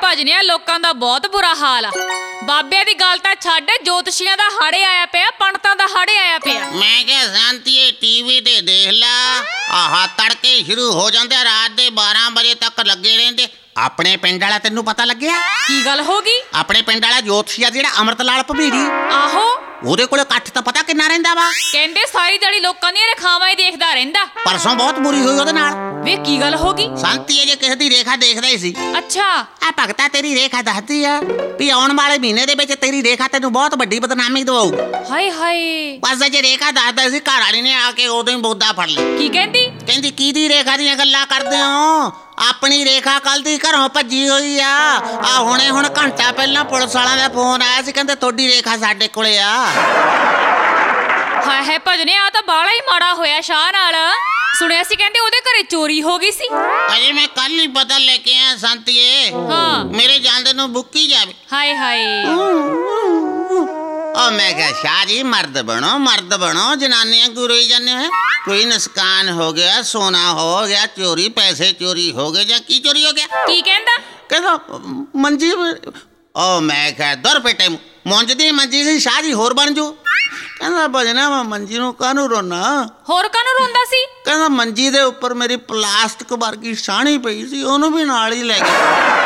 ਭਜਨਿਆ ਲੋਕਾਂ ਦਾ ਬਹੁਤ ਬੁਰਾ ਹਾਲ ਆ। ਬਾਬਿਆਂ ਦੀ ਗੱਲ ਤਾਂ ਛੱਡ, ਜੋਤਸ਼ੀਆਂ ਦਾ ਹਾੜੇ ਆਇਆ ਪਿਆ, ਪੰਡਤਾਂ ਦਾ ਹਾੜੇ ਆਇਆ ਪਿਆ। ਮੈਂ ਕਿਹਾ ਸ਼ਾਂਤੀਏ ਟੀਵੀ ਤੇ ਦੇਖ ਲਾ, ਆਹ ਤੜਕੇ ਸ਼ੁਰੂ ਹੋ ਜਾਂਦੇ, ਰਾਤ ਦੇ 12 ਵਜੇ ਤੱਕ ਲੱਗੇ ਰਹਿੰਦੇ। ਆਪਣੇ ਪਿੰਡ ਵਾਲਾ ਤੈਨੂੰ ਪਤਾ ਲੱਗਿਆ? ਕੀ ਗੱਲ ਹੋ ਗਈ? ਆਪਣੇ ਪਿੰਡ ਵਾਲਾ ਜੋਤਸ਼ੀਆ ਜਿਹੜਾ ਅੰਮ੍ਰਿਤ ਲਾਲ ਭਵੀਰੀ, ਆਹੋ, ਉਹਦੇ ਕੋਲੇ ਇਕੱਠ ਤਾਂ ਪਤਾ ਕਿੰਨਾ ਰਹਿੰਦਾ ਵਾ? ਕਹਿੰਦੇ ਸਾਰੀ ਦਿਹਾੜੀ ਲੋਕਾਂ ਦੀਆਂ ਰੇਖਾਵਾਂ ਹੀ ਦੇਖਦਾ ਰਹਿੰਦਾ। ਪਰਸੋਂ ਬਹੁਤ ਬੁਰੀ ਹੋਈ ਉਹਦੇ ਨਾਲ। ਵੇ ਕੀ ਗੱਲ ਹੋ ਗਈ? ਸ਼ਾਂਤੀਏ ਜੇ ਕਿਸੇ ਦੀ ਰੇਖਾ ਦੇਖਦਾ ਹੀ ਸੀ। ਅੱਛਾ, ਆ ਭਗਤਾ ਤੇਰੀ ਰੇਖਾ ਦੱਸਦੀ ਆ ਵੀ ਆਉਣ ਵਾਲੇ ਮਹੀਨੇ ਦੇ ਵਿੱਚ ਤੇਰੀ ਰੇਖਾ ਤੈਨੂੰ ਬਹੁਤ ਵੱਡੀ ਬਦਨਾਮੀ ਦਵਾਊ। ਹਾਏ ਹਾਏ। ਬਸ ਜੇ ਰੇਖਾ ਦੱਸਦਾ ਸੀ, ਘਰ ਵਾਲੀ ਨੇ ਆ ਕੇ ਉਦੋਂ ਹੀ ਬੋਦਾ ਫੜ ਲਈ। ਕੀ ਕਹਿੰਦੀ? ਕਹਿੰਦੀ ਕਿਹਦੀ ਰੇਖਾ ਦੀਆਂ ਗੱਲਾਂ ਕਰਦੇ ਹੋ? ਆਪਣੀ ਰੇਖਾ ਕੱਲ ਦੀ ਘਰੋਂ ਭੱਜੀ ਹੋਈ ਆ। ਹੁਣ ਘੰਟਾ ਪਹਿਲਾਂ ਪੁਲਿਸ ਵਾਲਿਆਂ ਦਾ ਫੋਨ ਆਇਆ ਸੀ, ਕਹਿੰਦੇ ਤੁਹਾਡੀ ਰੇਖਾ ਸਾਡੇ ਕੋਲੇ ਆ। ਹਾਏ ਹਾਏ ਭਜਨਿਆ, ਆ ਤਾਂ ਬਾਲਾ ਹੀ ਮਾੜਾ ਹੋਇਆ ਸ਼ਾਹ ਨਾਲ। ਸੁਣਿਆ ਸੀ ਕਹਿੰਦੇ ਉਹਦੇ ਘਰੇ ਚੋਰੀ ਹੋ ਗਈ ਸੀ। ਅਜੇ ਮੈਂ ਕੱਲ ਹੀ ਪਤਾ ਲੈ ਕੇ ਆਇਆ ਸ਼ਾਂਤੀਏ। ਹਾਂ, ਮੇਰੇ ਜਾਂਦੇ ਨੂੰ ਬੁੱਕੀ ਜਾਵੇ। ਹਾਏ ਹਾਏ। ਮੈਂ ਕਿਹਾ ਸ਼ਾਹ ਜੀ ਮਰਦ ਬਣੋ, ਜਨਾਨੀਆਂ ਕਿਉਂ ਰੋਈ ਜਾਂਦੇ ਹੋ? ਕੋਈ ਨੁਕਸਾਨ ਹੋ ਗਿਆ, ਸੋਨਾ ਹੋ ਗਿਆ ਚੋਰੀ, ਪੈਸੇ ਚੋਰੀ ਹੋ ਗਏ ਜਾਂ ਕੀ ਚੋਰੀ ਹੋ ਗਿਆ? ਕੀ ਕਹਿੰਦਾ? ਕਹਿੰਦਾ ਮੰਜੀ। ਮੈਂ ਕਿਹਾ ਦਰ ਪੇਟੇ ਮੁੰਜ ਦੀ ਮੰਜੀ ਸੀ ਸ਼ਾਹ ਜੀ, ਹੋਰ ਬਣ ਜੂ। ਕਹਿੰਦਾ ਭਜਨਾ ਮੈਂ ਮੰਜੀ ਨੂੰ ਕਾਹਨੂੰ ਰੋਣਾ? ਹੋਰ ਕਾਹਨੂੰ ਰੋਂਦਾ ਸੀ? ਕਹਿੰਦਾ ਮੰਜੀ ਦੇ ਉੱਪਰ ਮੇਰੀ ਪਲਾਸਟਿਕ ਵਰਗੀ ਸਾਣੀ ਪਈ ਸੀ, ਉਹਨੂੰ ਵੀ ਨਾਲ ਹੀ ਲੈ ਗਿਆ।